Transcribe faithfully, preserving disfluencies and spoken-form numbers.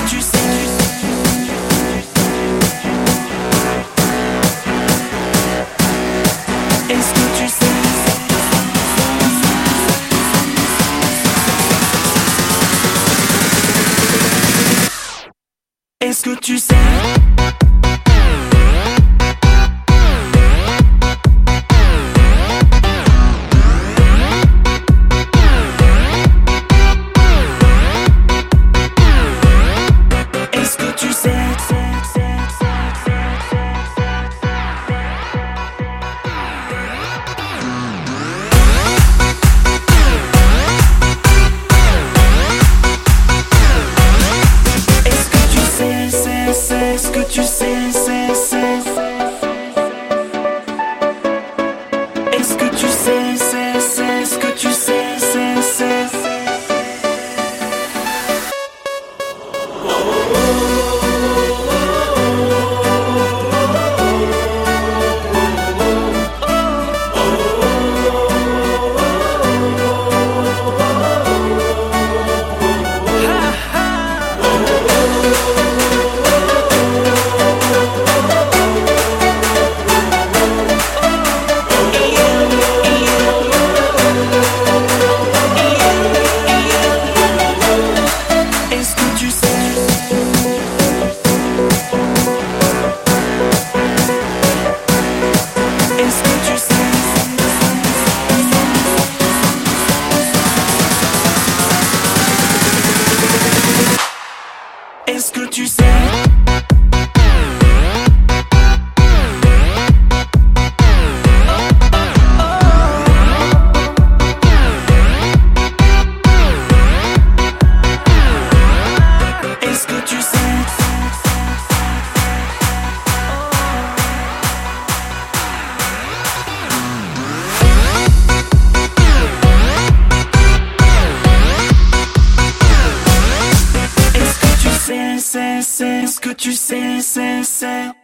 tu sais? Est-ce que tu sais? Est-ce que tu sais? Est-ce que tu sais? Est-ce que tu sais, c'est, c'est Est-ce que tu sais, c'est, c'est Est-ce que tu sais, c'est, c'est Est-ce que tu sais? Est-ce que tu sais? C'est, c'est, c'est, ce que tu sais, c'est, c'est